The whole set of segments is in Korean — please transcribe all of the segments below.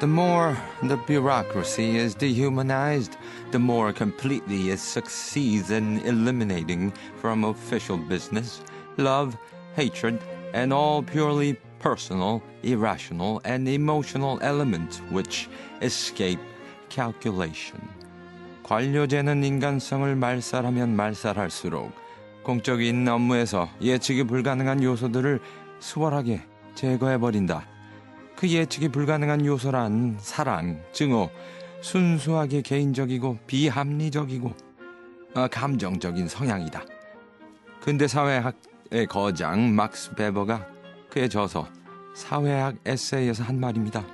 The more the bureaucracy is dehumanized, the more completely it succeeds in eliminating from official business love, hatred, and all purely personal, irrational, and emotional elements which escape calculation. 관료제는 인간성을 말살하면 말살할수록 공적인 업무에서 예측이 불가능한 요소들을 수월하게 제거해버린다. 그 예측이 불가능한 요소란 사랑, 증오, 순수하게 개인적이고 비합리적이고 감정적인 성향이다. 근대 사회학의 거장 막스 베버가 그의 저서 사회학 에세이에서 한 말입니다.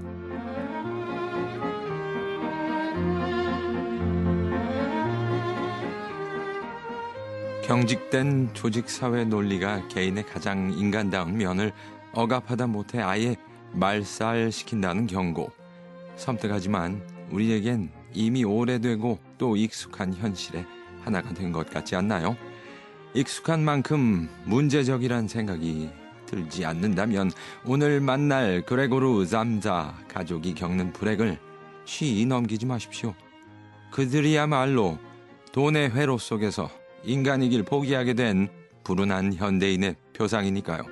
경직된 조직사회 논리가 개인의 가장 인간다운 면을 억압하다 못해 아예 말살시킨다는 경고. 섬뜩하지만 우리에겐 이미 오래되고 또 익숙한 현실의 하나가 된 것 같지 않나요? 익숙한 만큼 문제적이란 생각이 들지 않는다면 오늘 만날 그레고르 잠자 가족이 겪는 불행을 쉬이 넘기지 마십시오. 그들이야말로 돈의 회로 속에서 인간이길 포기하게 된 불운한 현대인의 표상이니까요.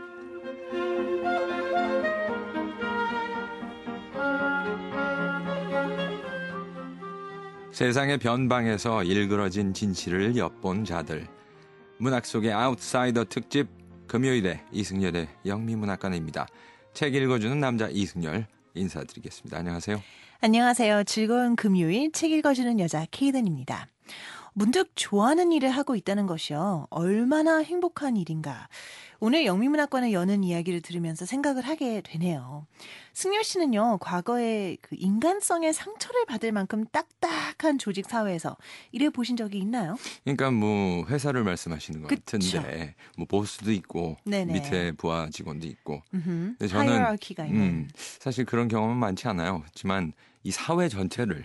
세상의 변방에서 일그러진 진실을 엿본 자들. 문학 속의 아웃사이더 특집 금요일에 이승열의 영미문학관입니다. 책 읽어주는 남자 이승열 인사드리겠습니다. 안녕하세요. 안녕하세요. 즐거운 금요일 책 읽어주는 여자 케이든입니다. 문득 좋아하는 일을 하고 있다는 것이요. 얼마나 행복한 일인가. 오늘 영미문학관을 여는 이야기를 들으면서 생각을 하게 되네요. 승열 씨는요. 과거에 그 인간성의 상처를 받을 만큼 딱딱한 조직 사회에서 일해보신 적이 있나요? 그러니까 뭐 회사를 말씀하시는 것 그쵸. 같은데 뭐 보스도 있고 네네. 밑에 부하 직원도 있고 근데 하이어라키가 있는. 사실 그런 경험은 많지 않아요. 하지만 이 사회 전체를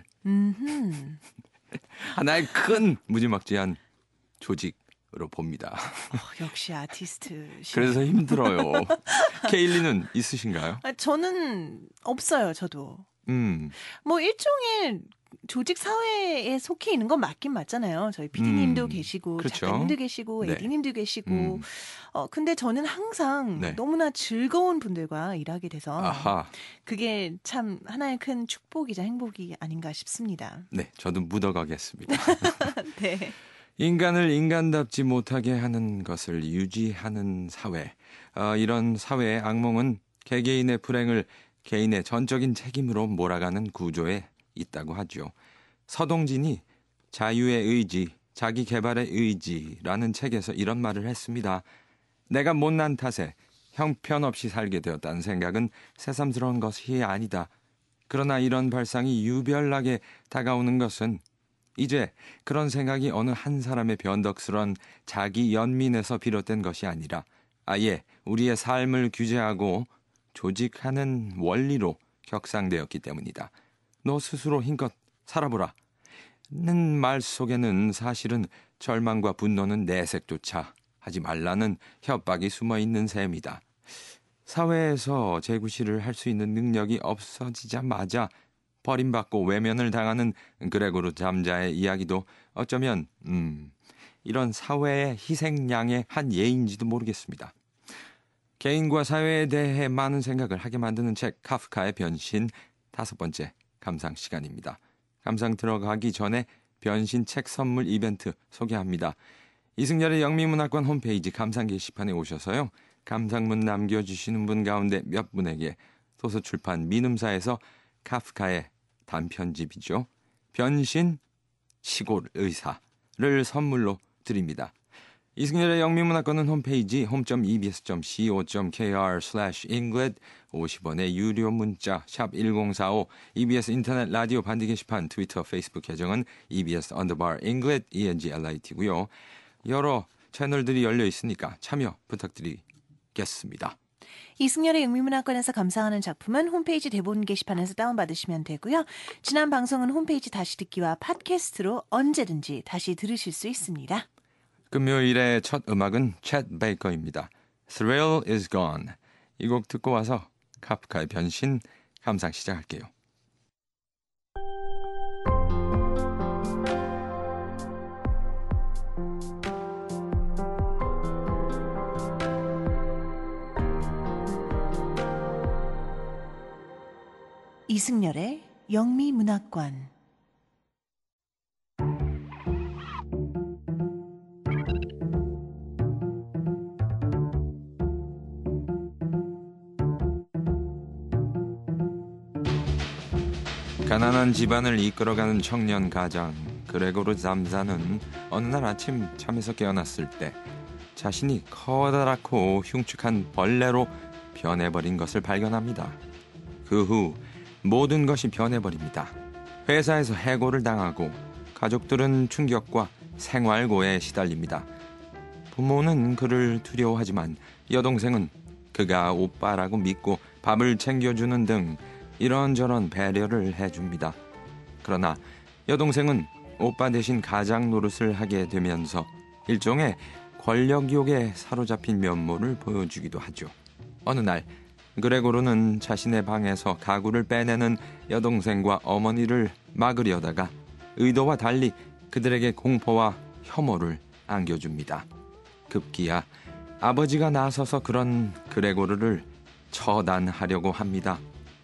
하나의 큰 무지막지한 조직으로 봅니다. 역시 아티스트. 그래서 힘들어요. 케일리는 있으신가요? 저는 없어요. 저도. 뭐 일종의 조직 사회에 속해 있는 건 맞긴 맞잖아요. 저희 PD님도 계시고 그렇죠. 작가님도 계시고 네. AD님도 계시고 근데 저는 항상 네. 너무나 즐거운 분들과 일하게 돼서 아하. 그게 참 하나의 큰 축복이자 행복이 아닌가 싶습니다. 네, 저도 묻어가겠습니다. 네. 인간을 인간답지 못하게 하는 것을 유지하는 사회. 이런 사회의 악몽은 개개인의 불행을 개인의 전적인 책임으로 몰아가는 구조에 있다고 하죠. 서동진이 자유의 의지, 자기 개발의 의지라는 책에서 이런 말을 했습니다. 내가 못난 탓에 형편없이 살게 되었다는 생각은 새삼스러운 것이 아니다. 그러나 이런 발상이 유별나게 다가오는 것은 이제 그런 생각이 어느 한 사람의 변덕스러운 자기 연민에서 비롯된 것이 아니라 아예 우리의 삶을 규제하고 조직하는 원리로 격상되었기 때문이다. 너 스스로 힘껏 살아보라. 는 말 속에는 사실은 절망과 분노는 내색조차 하지 말라는 협박이 숨어 있는 셈이다. 사회에서 재구실을 할 수 있는 능력이 없어지자마자 버림받고 외면을 당하는 그레고르 잠자의 이야기도 어쩌면 이런 사회의 희생양의 한 예인지도 모르겠습니다. 개인과 사회에 대해 많은 생각을 하게 만드는 책 카프카의 변신 5번째 감상 시간입니다. 감상 들어가기 전에 변신 책 선물 이벤트 소개합니다. 이승열의 영미문학관 홈페이지 감상 게시판에 오셔서요. 감상문 남겨주시는 분 가운데 몇 분에게 도서출판 민음사에서 카프카의 단편집이죠. 변신 시골 의사를 선물로 드립니다. 이승열의 영미문학관은 홈페이지 home.ebs.co.kr/englet 50원의 유료 문자 샵 1045 EBS 인터넷 라디오 반디 게시판 트위터 페이스북 계정은 EBS_englet ENGLIT고요. 여러 채널들이 열려 있으니까 참여 부탁드리겠습니다. 이승열의 영미문학관에서 감상하는 작품은 홈페이지 대본 게시판에서 다운받으시면 되고요. 지난 방송은 홈페이지 다시 듣기와 팟캐스트로 언제든지 다시 들으실 수 있습니다. 금요일의 첫 음악은 챗 베이커입니다. Thrill is Gone. 이 곡 듣고 와서 카프카의 변신 감상 시작할게요. 이승열의 영미문학관. 가난한 집안을 이끌어가는 청년 가장 그레고르 잠자는 어느 날 아침 잠에서 깨어났을 때 자신이 커다랗고 흉측한 벌레로 변해버린 것을 발견합니다. 그 후 모든 것이 변해버립니다. 회사에서 해고를 당하고 가족들은 충격과 생활고에 시달립니다. 부모는 그를 두려워하지만 여동생은 그가 오빠라고 믿고 밥을 챙겨주는 등 이런저런 배려를 해줍니다. 그러나 여동생은 오빠 대신 가장 노릇을 하게 되면서 일종의 권력욕에 사로잡힌 면모를 보여주기도 하죠. 어느 날 그레고르는 자신의 방에서 가구를 빼내는 여동생과 어머니를 막으려다가 의도와 달리 그들에게 공포와 혐오를 안겨줍니다. 급기야 아버지가 나서서 그런 그레고르를 처단하려고 합니다.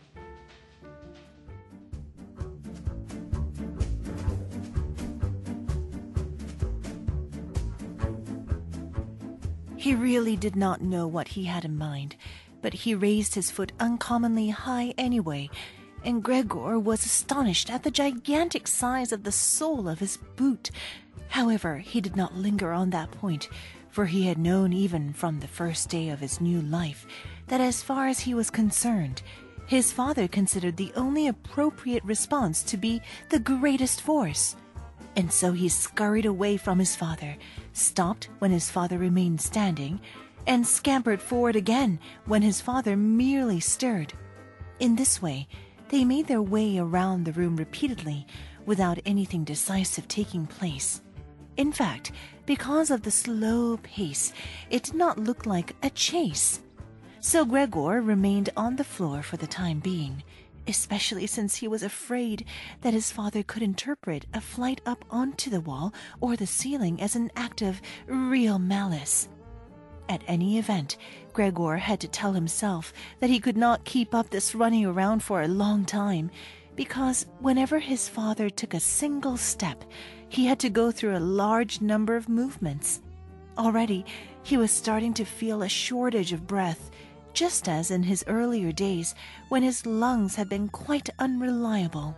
He really did not know what he had in mind, but he raised his foot uncommonly high anyway, and Gregor was astonished at the gigantic size of the sole of his boot. However, he did not linger on that point, for he had known even from the first day of his new life that as far as he was concerned, his father considered the only appropriate response to be the greatest force. And so he scurried away from his father, stopped when his father remained standing, and scampered forward again when his father merely stirred. In this way, they made their way around the room repeatedly, without anything decisive taking place. In fact, because of the slow pace, it did not look like a chase. So Gregor remained on the floor for the time being, especially since he was afraid that his father could interpret a flight up onto the wall or the ceiling as an act of real malice. At any event, Gregor had to tell himself that he could not keep up this running around for a long time, because whenever his father took a single step, he had to go through a large number of movements. Already, he was starting to feel a shortage of breath, just as in his earlier days when his lungs had been quite unreliable.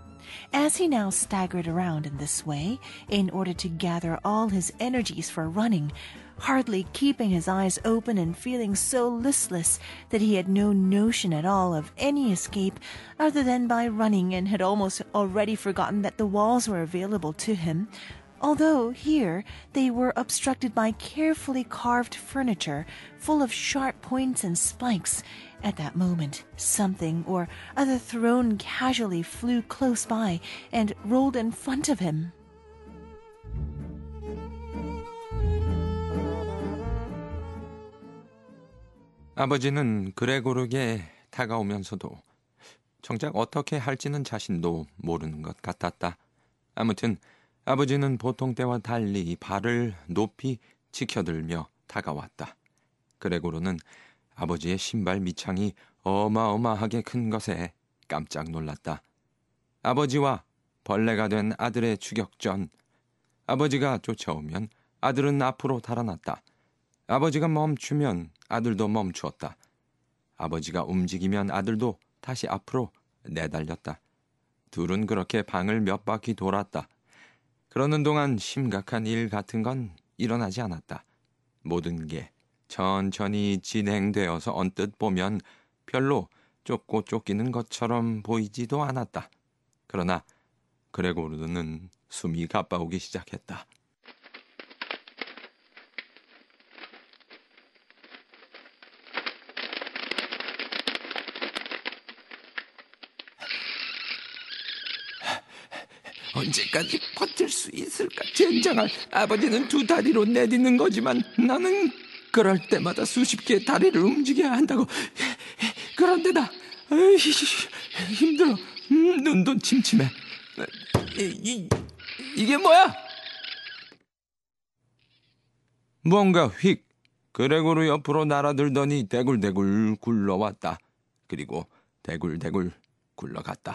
As he now staggered around in this way, in order to gather all his energies for running, hardly keeping his eyes open and feeling so listless that he had no notion at all of any escape other than by running, and had almost already forgotten that the walls were available to him, although here they were obstructed by carefully carved furniture full of sharp points and spikes. At that moment, something or other thrown casually flew close by and rolled in front of him. 아버지는 그레고르에게 다가오면서도 정작 어떻게 할지는 자신도 모르는 것 같았다. 아무튼 아버지는 보통 때와 달리 발을 높이 치켜들며 다가왔다. 그레고르는 아버지의 신발 밑창이 어마어마하게 큰 것에 깜짝 놀랐다. 아버지와 벌레가 된 아들의 추격전. 아버지가 쫓아오면 아들은 앞으로 달아났다. 아버지가 멈추면 아들도 멈추었다. 아버지가 움직이면 아들도 다시 앞으로 내달렸다. 둘은 그렇게 방을 몇 바퀴 돌았다. 그러는 동안 심각한 일 같은 건 일어나지 않았다. 모든 게 천천히 진행되어서 언뜻 보면 별로 쫓고 쫓기는 것처럼 보이지도 않았다. 그러나 그레고르는 숨이 가빠오기 시작했다. 언제까지 버틸 수 있을까? 젠장할. 아버지는 두 다리로 내딛는 거지만 나는 그럴 때마다 수십 개의 다리를 움직여야 한다고. 그런데다 힘들어. 눈도 침침해. 이게 뭐야? 뭔가 휙 그레고르 옆으로 날아들더니 대굴대굴 굴러왔다. 그리고 대굴대굴 굴러갔다.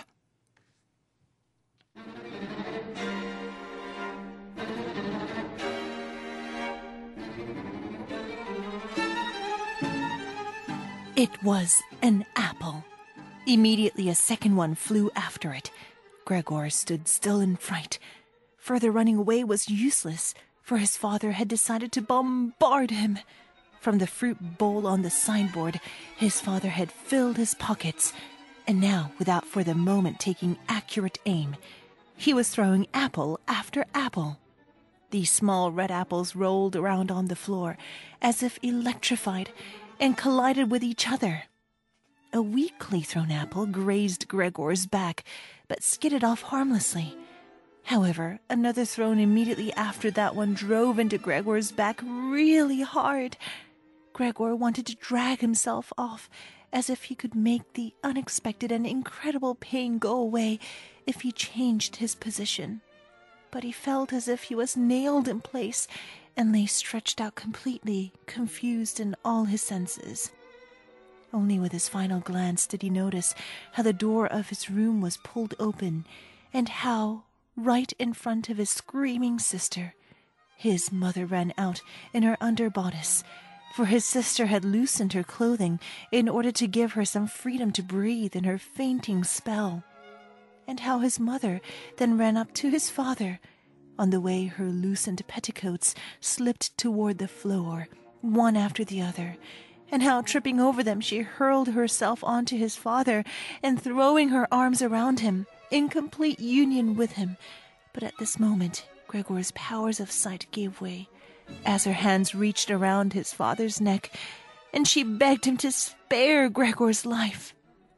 It was an apple. Immediately a second one flew after it. Gregor stood still in fright. Further running away was useless, for his father had decided to bombard him. From the fruit bowl on the sideboard, his father had filled his pockets, and now, without for the moment taking accurate aim, he was throwing apple after apple. These small red apples rolled around on the floor, as if electrified, and collided with each other. A weakly thrown apple grazed Gregor's back, but skidded off harmlessly. However, another thrown immediately after that one drove into Gregor's back really hard. Gregor wanted to drag himself off, as if he could make the unexpected and incredible pain go away if he changed his position. But he felt as if he was nailed in place and lay stretched out completely, confused in all his senses. Only with his final glance did he notice how the door of his room was pulled open, and how, right in front of his screaming sister, his mother ran out in her underbodice, for his sister had loosened her clothing in order to give her some freedom to breathe in her fainting spell, and how his mother then ran up to his father. On the way, her loosened petticoats slipped toward the floor, one after the other, and how, tripping over them, she hurled herself onto his father and throwing her arms around him, in complete union with him. But at this moment, Gregor's powers of sight gave way, as her hands reached around his father's neck, and she begged him to spare Gregor's life.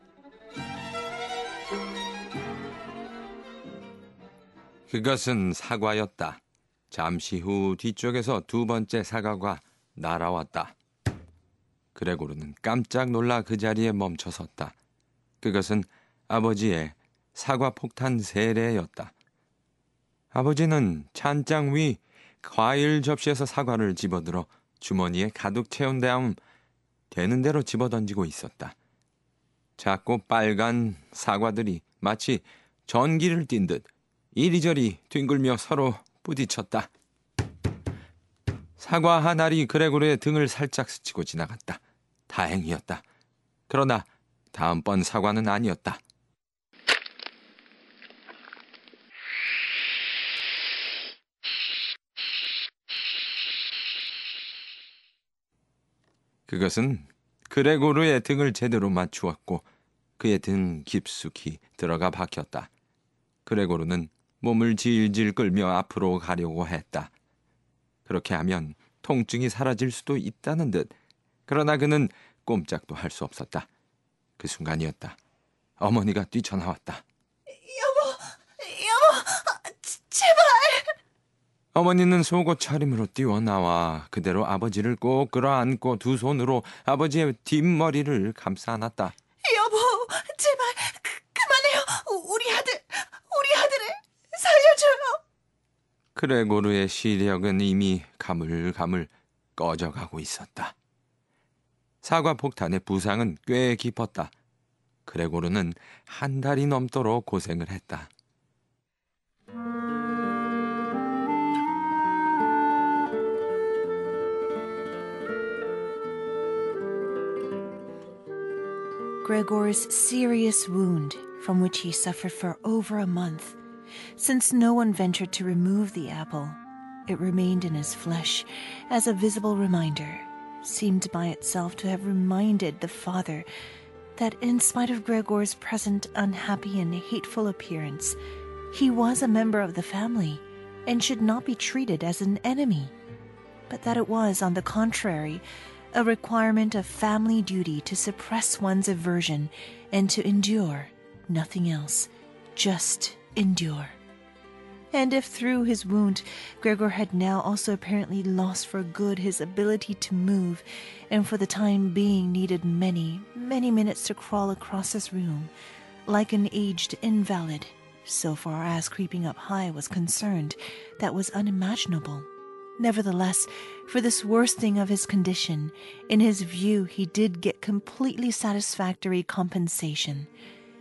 그것은 사과였다. 잠시 후 뒤쪽에서 두 번째 사과가 날아왔다. 그레고르는 깜짝 놀라 그 자리에 멈춰섰다. 그것은 아버지의 사과 폭탄 세례였다. 아버지는 찬장 위 과일 접시에서 사과를 집어들어 주머니에 가득 채운 다음 되는 대로 집어던지고 있었다. 작고 빨간 사과들이 마치 전기를 띈 듯 이리저리 뒹굴며 서로 부딪혔다. 사과 한 알이 그레고르의 등을 살짝 스치고 지나갔다. 다행이었다. 그러나 다음번 사과는 아니었다. 그것은 그레고르의 등을 제대로 맞추었고 그의 등 깊숙이 들어가 박혔다. 그레고르는 몸을 질질 끌며 앞으로 가려고 했다. 그렇게 하면 통증이 사라질 수도 있다는 듯. 그러나 그는 꼼짝도 할 수 없었다. 그 순간이었다. 어머니가 뛰쳐나왔다. 여보, 제발! 어머니는 속옷 차림으로 뛰어나와 그대로 아버지를 꼭 끌어안고 두 손으로 아버지의 뒷머리를 감싸 안았다. 여보, 제발 그만해요. 우리 아들을 살려줘요. 그레고르의 시력은 이미 가물가물 꺼져가고 있었다. 사과 폭탄의 부상은 꽤 깊었다. 그레고르는 한 달이 넘도록 고생을 했다. Gregor's serious wound, from which he suffered for over a month. Since no one ventured to remove the apple, it remained in his flesh as a visible reminder, seemed by itself to have reminded the father that in spite of Gregor's present unhappy and hateful appearance, he was a member of the family and should not be treated as an enemy, but that it was, on the contrary, a requirement of family duty to suppress one's aversion and to endure, nothing else, just endure. And if through his wound, Gregor had now also apparently lost for good his ability to move, and for the time being needed many, many minutes to crawl across his room, like an aged invalid, so far as creeping up high was concerned, that was unimaginable. Nevertheless, for this worsening of his condition, in his view he did get completely satisfactory compensation.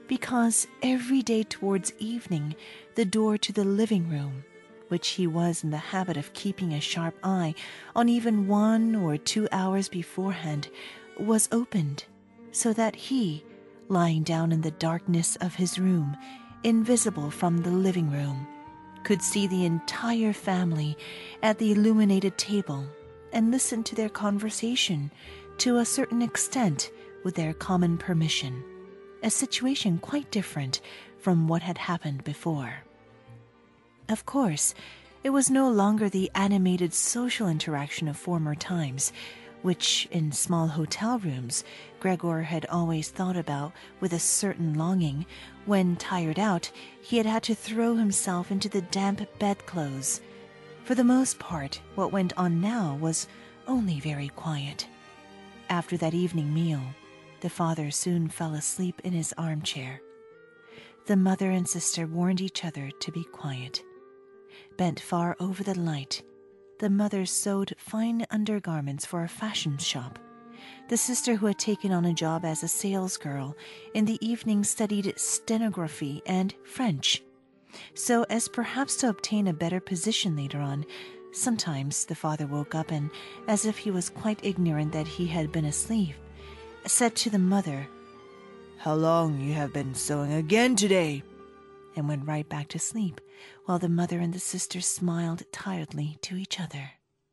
because every day towards evening, the door to the living room, which he was in the habit of keeping a sharp eye on even 1 or 2 hours beforehand, was opened, so that he, lying down in the darkness of his room, invisible from the living room, could see the entire family at the illuminated table and listen to their conversation to a certain extent with their common permission, a situation quite different from what had happened before. Of course, it was no longer the animated social interaction of former times, which in small hotel rooms Gregor had always thought about with a certain longing when, tired out, he had had to throw himself into the damp bedclothes. For the most part, what went on now was only very quiet. After that evening meal, the father soon fell asleep in his armchair. The mother and sister warned each other to be quiet. Bent far over the light, the mother sewed fine undergarments for a fashion shop. The sister, who had taken on a job as a salesgirl, in the evening studied stenography and French, so as perhaps to obtain a better position later on. Sometimes the father woke up and, as if he was quite ignorant that he had been asleep, said to the mother, "How long you have been sewing again today?" and went right back to sleep, while the mother and the sister smiled tiredly to each other.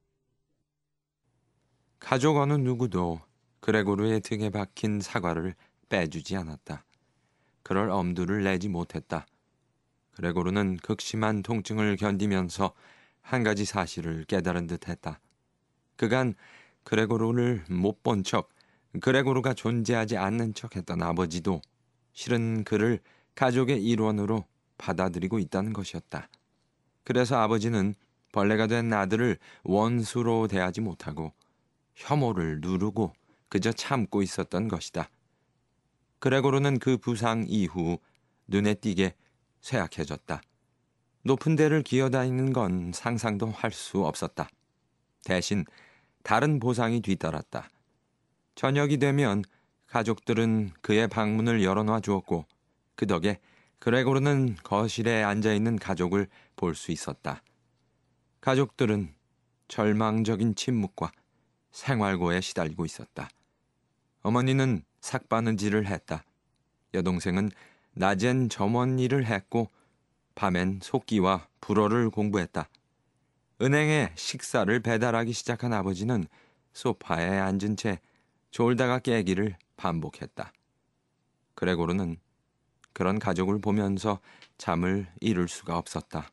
가족 어느 누구도 그레고르의 등에 박힌 사과를 빼주지 않았다. 그럴 엄두를 내지 못했다. 그레고르는 극심한 통증을 견디면서 한 가지 사실을 깨달은 듯했다. 그간 그레고르를 못 본 척, 그레고르가 존재하지 않는 척했던 아버지도 실은 그를 가족의 일원으로 받아들이고 있다는 것이었다. 그래서 아버지는 벌레가 된 아들을 원수로 대하지 못하고 혐오를 누르고 그저 참고 있었던 것이다. 그레고르는 그 부상 이후 눈에 띄게 쇠약해졌다. 높은 데를 기어다니는 건 상상도 할 수 없었다. 대신 다른 보상이 뒤따랐다. 저녁이 되면 가족들은 그의 방문을 열어놔 주었고 그 덕에 그레고르는 거실에 앉아있는 가족을 볼 수 있었다. 가족들은 절망적인 침묵과 생활고에 시달리고 있었다. 어머니는 삭바느질을 했다. 여동생은 낮엔 점원 일을 했고 밤엔 속기와 불어를 공부했다. 은행에 식사를 배달하기 시작한 아버지는 소파에 앉은 채 졸다가 깨기를 반복했다. 그레고르는 그런 가족을 보면서 잠을 이룰 수가 없었다.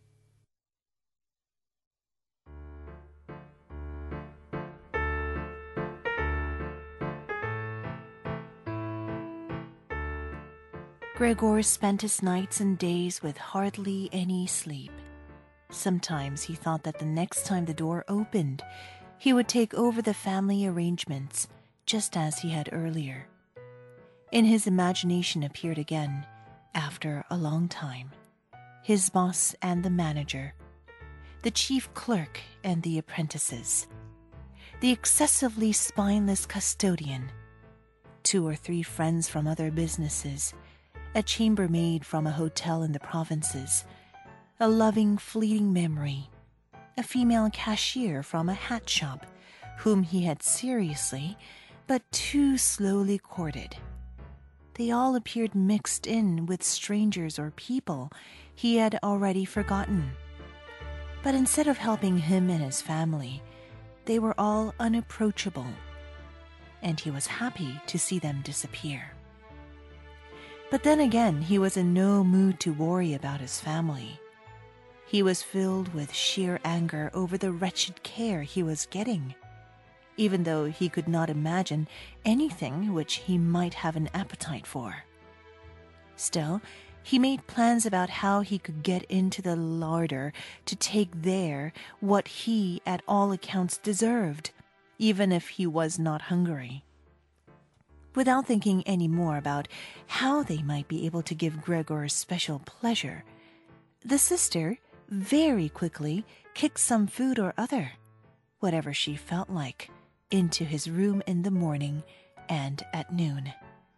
Gregor spent his nights and days with hardly any sleep. Sometimes he thought that the next time the door opened, he would take over the family arrangements, just as he had earlier. In his imagination appeared again, after a long time, his boss and the manager, the chief clerk and the apprentices, the excessively spineless custodian, 2 or 3 friends from other businesses, a chambermaid from a hotel in the provinces, a loving, fleeting memory, a female cashier from a hat shop, whom he had seriously, but too slowly courted. They all appeared mixed in with strangers or people he had already forgotten. But instead of helping him and his family, they were all unapproachable, and he was happy to see them disappear. But then again, he was in no mood to worry about his family. He was filled with sheer anger over the wretched care he was getting, even though he could not imagine anything which he might have an appetite for. Still, he made plans about how he could get into the larder to take there what he, at all accounts, deserved, even if he was not hungry. Without thinking any more about how they might be able to give Gregor special pleasure, the sister very quickly kicked some food or other, whatever she felt like, into his room in the morning and at noon.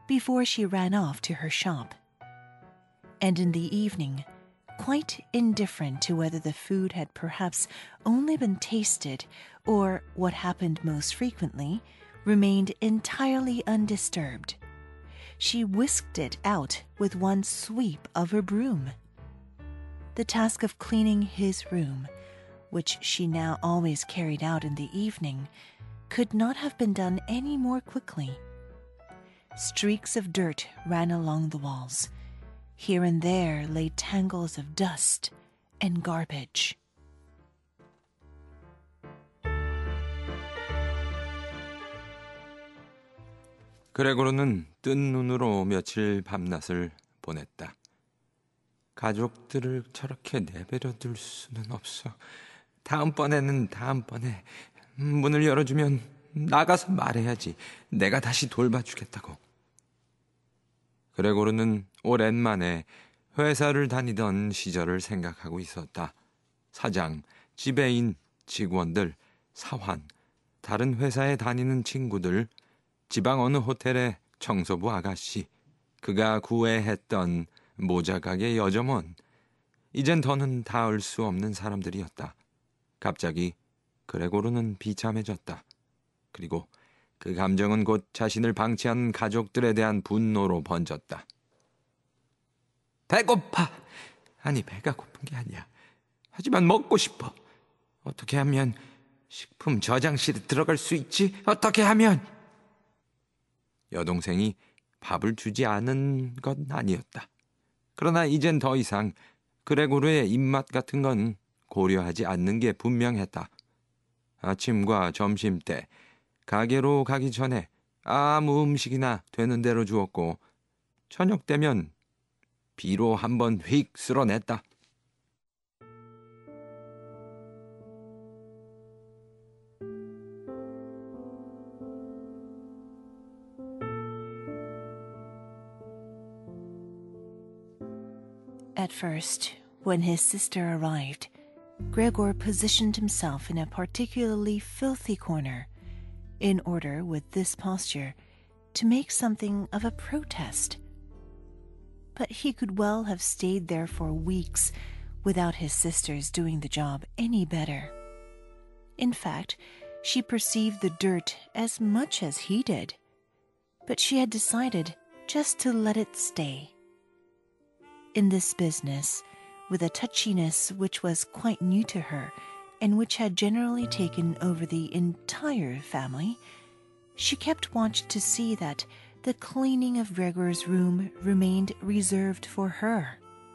before she ran off to her shop. And in the evening, quite indifferent to whether the food had perhaps only been tasted or, what happened most frequently, remained entirely undisturbed, she whisked it out with one sweep of her broom. The task of cleaning his room, which she now always carried out in the evening, could not have been done any more quickly. Streaks of dirt ran along the walls. Here and there lay tangles of dust and garbage. 그레고르는 뜬 눈으로 며칠 밤낮을 보냈다. 가족들을 저렇게 내버려 둘 수는 없어. 다음번에 문을 열어주면 나가서 말해야지. 내가 다시 돌봐주겠다고. 그레고르는 오랜만에 회사를 다니던 시절을 생각하고 있었다. 사장, 지배인, 직원들, 사환, 다른 회사에 다니는 친구들, 지방 어느 호텔의 청소부 아가씨, 그가 구애했던 모자가게 여점원, 이젠 더는 닿을 수 없는 사람들이었다. 갑자기 그레고르는 비참해졌다. 그리고 그 감정은 곧 자신을 방치한 가족들에 대한 분노로 번졌다. 배고파! 아니, 배가 고픈 게 아니야. 하지만 먹고 싶어. 어떻게 하면 식품 저장실에 들어갈 수 있지? 어떻게 하면... 여동생이 밥을 주지 않은 건 아니었다. 그러나 이젠 더 이상 그레고르의 입맛 같은 건 고려하지 않는 게 분명했다. 아침과 점심때 가게로 가기 전에 아무 음식이나 되는 대로 주었고 저녁 때면 비로 한번 휙 쓸어냈다. At first, when his sister arrived, Gregor positioned himself in a particularly filthy corner in order, with this posture, to make something of a protest. But he could well have stayed there for weeks without his sister's doing the job any better. In fact, she perceived the dirt as much as he did, but she had decided just to let it stay. In this business, with a touchiness which was quite new to her and which had generally taken over the entire family, she kept watch to see that the cleaning of Gregor's room remained reserved for her.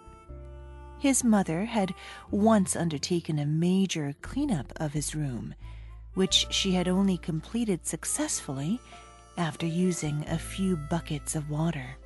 His mother had once undertaken a major cleanup of his room, which she had only completed successfully after using a few buckets of water.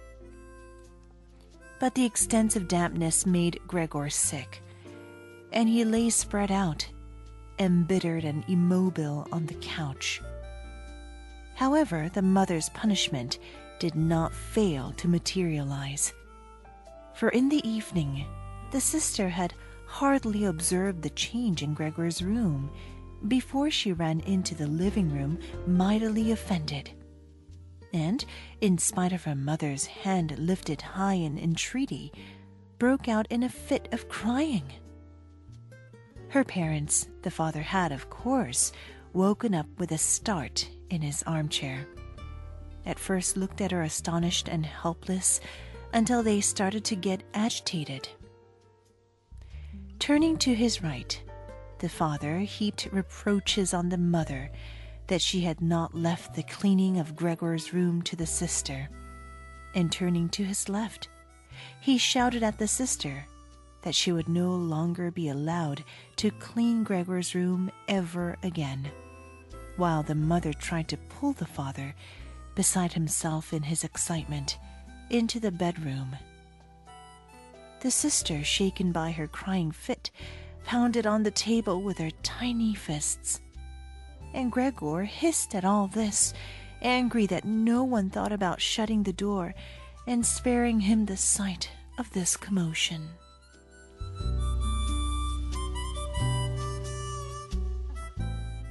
But the extensive dampness made Gregor sick, and he lay spread out, embittered and immobile on the couch. However, the mother's punishment did not fail to materialize, for in the evening the sister had hardly observed the change in Gregor's room before she ran into the living room mightily offended, and, in spite of her mother's hand lifted high in entreaty, broke out in a fit of crying. Her parents, the father had, of course, woken up with a start in his armchair. At first looked at her astonished and helpless until they started to get agitated. Turning to his right, the father heaped reproaches on the mother that she had not left the cleaning of Gregor's room to the sister, and turning to his left, he shouted at the sister that she would no longer be allowed to clean Gregor's room ever again, while the mother tried to pull the father, beside himself in his excitement, into the bedroom. The sister, shaken by her crying fit, pounded on the table with her tiny fists. And Gregor hissed at all this, angry that no one thought about shutting the door and sparing him the sight of this commotion.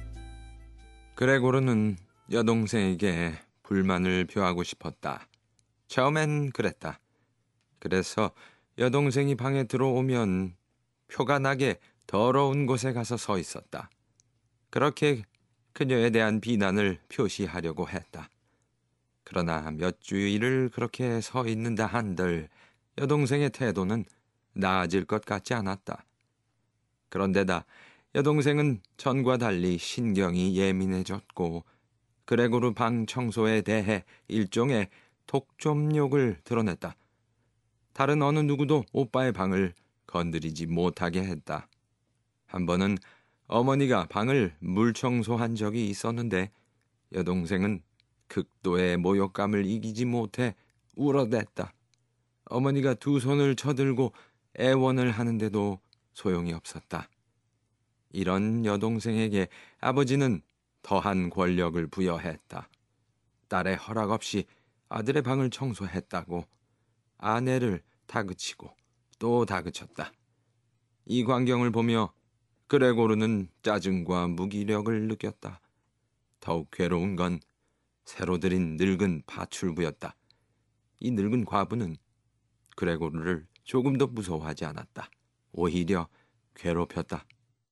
그레고르는 여동생에게 불만을 표하고 싶었다. 처음엔 그랬다. 그래서 여동생이 방에 들어오면 표가 나게 더러운 곳에 가서 서 있었다. 그렇게 그녀에 대한 비난을 표시하려고 했다. 그러나 몇 주일을 그렇게 서 있는다 한들 여동생의 태도는 나아질 것 같지 않았다. 그런데다 여동생은 전과 달리 신경이 예민해졌고 그레고르 방 청소에 대해 일종의 독점욕을 드러냈다. 다른 어느 누구도 오빠의 방을 건드리지 못하게 했다. 한 번은 어머니가 방을 물청소한 적이 있었는데 여동생은 극도의 모욕감을 이기지 못해 울어댔다. 어머니가 두 손을 쳐들고 애원을 하는데도 소용이 없었다. 이런 여동생에게 아버지는 더한 권력을 부여했다. 딸의 허락 없이 아들의 방을 청소했다고 아내를 다그치고 또 다그쳤다. 이 광경을 보며 그레고르는 짜증과 무기력을 느꼈다. 더욱 괴로운 건 새로 들인 늙은 파출부였다. 이 늙은 과부는 그레고르를 조금도 무서워하지 않았다. 오히려 괴롭혔다.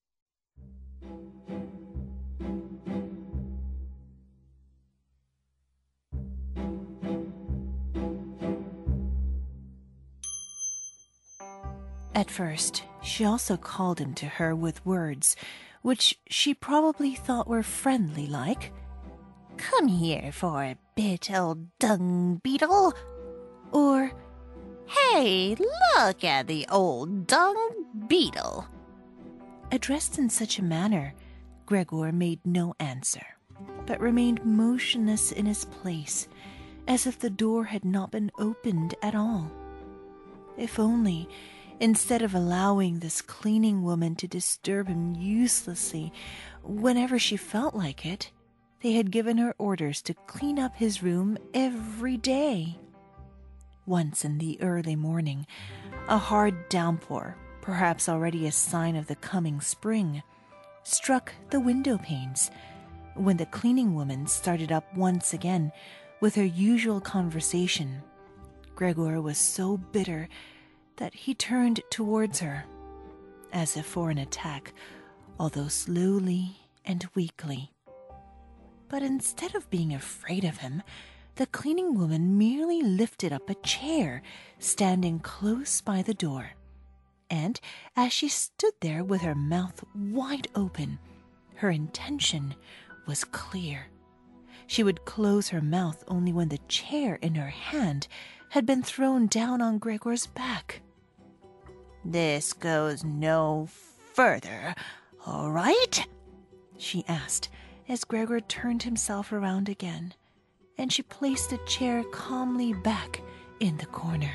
At first, she also called him to her with words which she probably thought were friendly, like, "Come here for a bit, old dung beetle," or, "Hey, look at the old dung beetle." Addressed in such a manner, Gregor made no answer, but remained motionless in his place, as if the door had not been opened at all. If only, instead of allowing this cleaning woman to disturb him uselessly whenever she felt like it, they had given her orders to clean up his room every day. Once in the early morning, a hard downpour, perhaps already a sign of the coming spring, struck the window panes. When the cleaning woman started up once again with her usual conversation, Gregor was so bitter that he turned towards her, as if for an attack, although slowly and weakly. But instead of being afraid of him, the cleaning woman merely lifted up a chair standing close by the door, and as she stood there with her mouth wide open, her intention was clear. She would close her mouth only when the chair in her hand had been thrown down on Gregor's back. "This goes no further, all right?" she asked, as Gregor turned himself around again, and she placed the chair calmly back in the corner.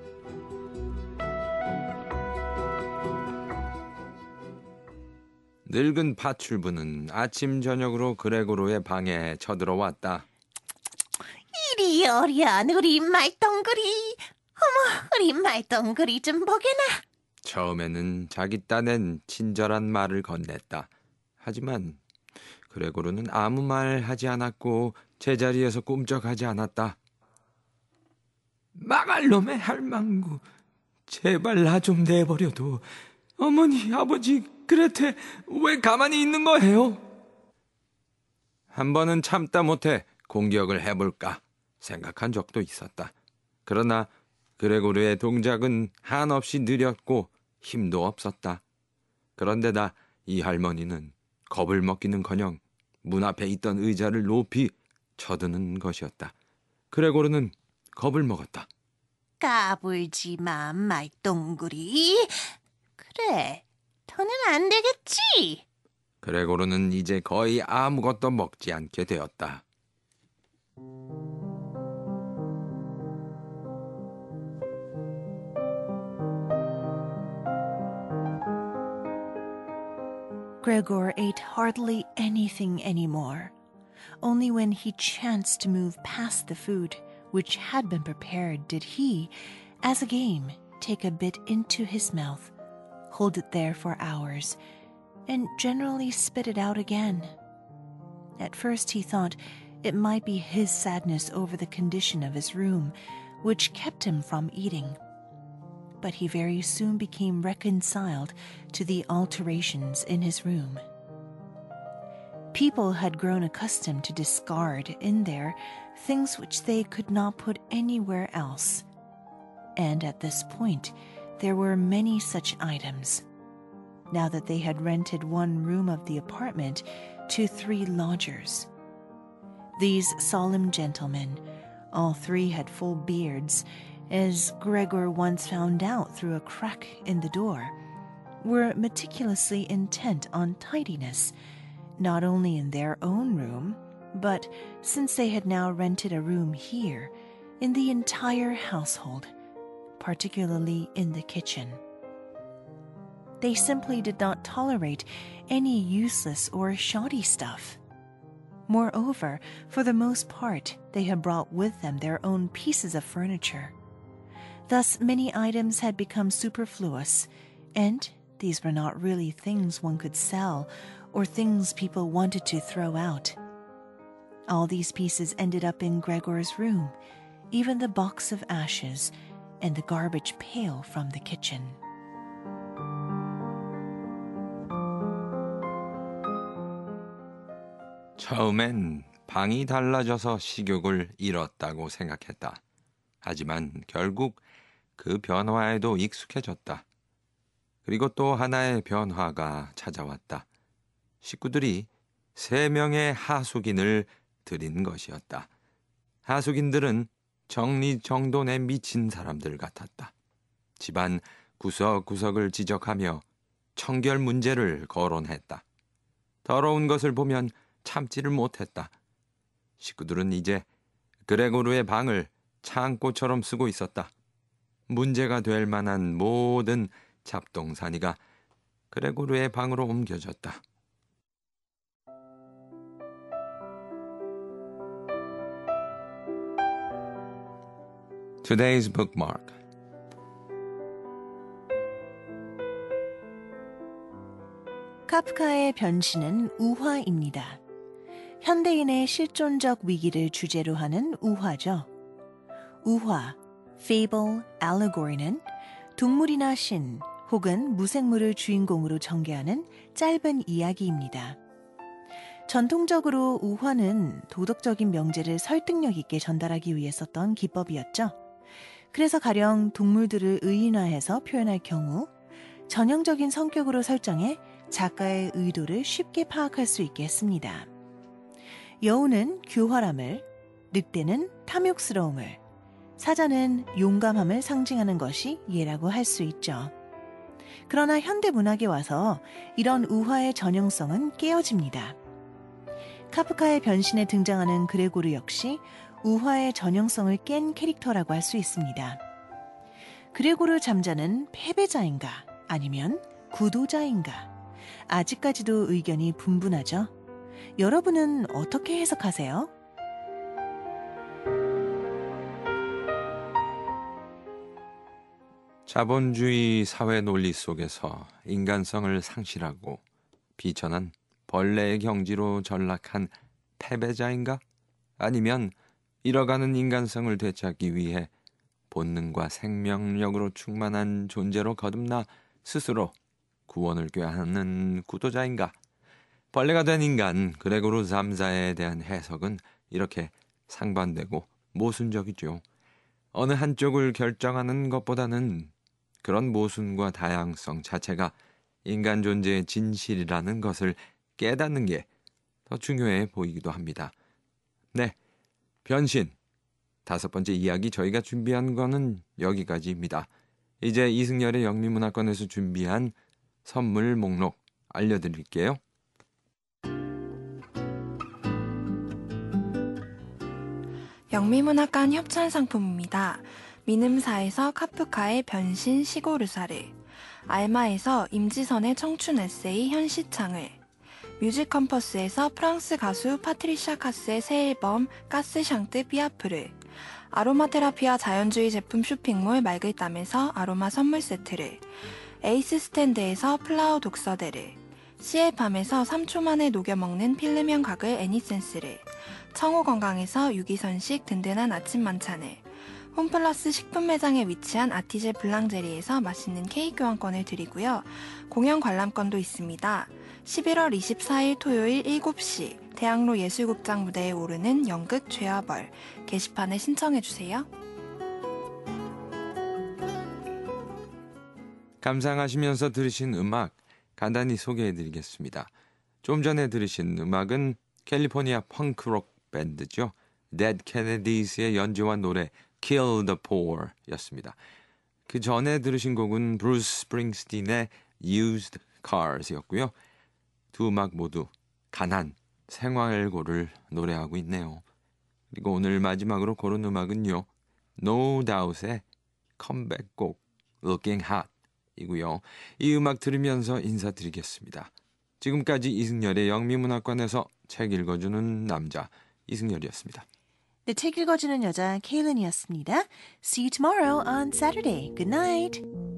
늙은 파출부는 아침 저녁으로 그레고르의 방에 쳐들어왔다. 이리 오랴, 우리 말똥구리. 어머, 우리 말똥구리 좀 보게나. 처음에는 자기 딴엔 친절한 말을 건넸다. 하지만 그레고르는 아무 말 하지 않았고 제자리에서 꿈쩍하지 않았다. 망할 놈의 할망구, 제발 나 좀 내버려둬. 어머니, 아버지, 그레테 왜 가만히 있는 거예요? 한 번은 참다 못해 공격을 해볼까 생각한 적도 있었다. 그러나 그레고르의 동작은 한없이 느렸고 힘도 없었다. 그런데다 이 할머니는 겁을 먹기는커녕 문 앞에 있던 의자를 높이 쳐드는 것이었다. 그레고르는 겁을 먹었다. 까불지 마, 말똥구리. 그래, 더는 안 되겠지. 그레고르는 이제 거의 아무것도 먹지 않게 되었다. Gregor ate hardly anything anymore. Only when he chanced to move past the food which had been prepared did he, as a game, take a bit into his mouth, hold it there for hours, and generally spit it out again. At first he thought it might be his sadness over the condition of his room, which kept him from eating. But he very soon became reconciled to the alterations in his room. People had grown accustomed to discard in there things which they could not put anywhere else. And at this point, there were many such items. Now that they had rented one room of the apartment to 3 lodgers. These solemn gentlemen, all 3 had full beards, as Gregor once found out through a crack in the door, were meticulously intent on tidiness, not only in their own room, but, since they had now rented a room here, in the entire household, particularly in the kitchen. They simply did not tolerate any useless or shoddy stuff. Moreover, for the most part, they had brought with them their own pieces of furniture. Thus, many items had become superfluous, and these were not really things one could sell or things people wanted to throw out. All these pieces ended up in Gregor's room, even the box of ashes and the garbage pail from the kitchen. 처음엔 방이 달라져서 식욕을 잃었다고 생각했다. 하지만 결국 그 변화에도 익숙해졌다. 그리고 또 하나의 변화가 찾아왔다. 식구들이 3명의 하숙인을 들인 것이었다. 하숙인들은 정리정돈에 미친 사람들 같았다. 집안 구석구석을 지적하며 청결 문제를 거론했다. 더러운 것을 보면 참지를 못했다. 식구들은 이제 그레고르의 방을 창고처럼 쓰고 있었다. 문제가 될 만한 모든 잡동사니가 그레고르의 방으로 옮겨졌다. Today's bookmark. 카프카의 변신은 우화입니다. 현대인의 실존적 위기를 주제로 하는 우화죠. 우화, fable, allegory는 동물이나 신 혹은 무생물을 주인공으로 전개하는 짧은 이야기입니다. 전통적으로 우화는 도덕적인 명제를 설득력 있게 전달하기 위해 썼던 기법이었죠. 그래서 가령 동물들을 의인화해서 표현할 경우 전형적인 성격으로 설정해 작가의 의도를 쉽게 파악할 수 있게 했습니다. 여우는 교활함을, 늑대는 탐욕스러움을, 사자는 용감함을 상징하는 것이 예라고 할 수 있죠. 그러나 현대 문학에 와서 이런 우화의 전형성은 깨어집니다. 카프카의 변신에 등장하는 그레고르 역시 우화의 전형성을 깬 캐릭터라고 할 수 있습니다. 그레고르 잠자는 패배자인가 아니면 구도자인가? 아직까지도 의견이 분분하죠. 여러분은 어떻게 해석하세요? 자본주의 사회 논리 속에서 인간성을 상실하고 비천한 벌레의 경지로 전락한 패배자인가? 아니면 잃어가는 인간성을 되찾기 위해 본능과 생명력으로 충만한 존재로 거듭나 스스로 구원을 꾀하는 구도자인가? 벌레가 된 인간 그레고르 잠자에 대한 해석은 이렇게 상반되고 모순적이죠. 어느 한쪽을 결정하는 것보다는 그런 모순과 다양성 자체가 인간 존재의 진실이라는 것을 깨닫는 게 더 중요해 보이기도 합니다. 네, 변신. 5번째 이야기 저희가 준비한 거는 여기까지입니다. 이제 이승열의 영미문학관에서 준비한 선물 목록 알려드릴게요. 영미문학관 협찬상품입니다. 미ንም사에서 카프카의 변신 시고르사르, 알마에서 임지선의 청춘 에세이 현시창을, 뮤직컴퍼스에서 프랑스 가수 파트리샤 카스의 새 앨범 가스샹트 삐아프르, 아로마 테라피와 자연주의 제품 쇼핑몰 말글담에서 아로마 선물 세트를, 에이스 스탠드에서 플라워 독서대를, 시엘팜에서 3초 만에 녹여먹는 필름형 가글 애니센스를, 청호건강에서 유기선식 든든한 아침 만찬을, 홈플러스 식품 매장에 위치한 아티제 블랑제리에서 맛있는 케이크 교환권을 드리고요. 공연 관람권도 있습니다. 11월 24일 토요일 7시 대학로 예술극장 무대에 오르는 연극 죄와 벌 게시판에 신청해주세요. 감상하시면서 들으신 음악 간단히 소개해드리겠습니다. 좀 전에 들으신 음악은 캘리포니아 펑크록 밴드죠. Dead Kennedys의 연주와 노래 Kill the Poor 였습니다. 그 전에 들으신 곡은 브루스 스프링스틴의 Used Cars 였고요. 두 음악 모두 가난, 생활고를 노래하고 있네요. 그리고 오늘 마지막으로 고른 음악은요. No Doubt의 컴백곡 Looking Hot 이고요. 이 음악 들으면서 인사드리겠습니다. 지금까지 이승열의 영미문학관에서 책 읽어주는 남자 이승열이었습니다. 네, 책 읽어주는 여자 케일린이었습니다. See you tomorrow on Saturday. Good night.